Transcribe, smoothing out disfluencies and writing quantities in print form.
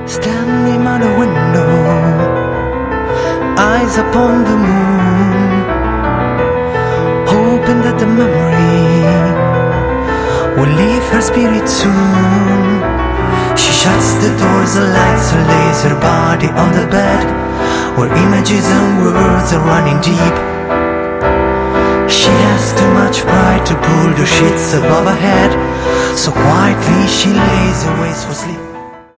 Standing by the window, eyes upon the moon, hoping that the memory will leave her spirit soon. She shuts the doors and lights and lays her body on the bed, where images and words are running deep. She has too much pride to pull the sheets above her head, so quietly she lays and waits for sleep.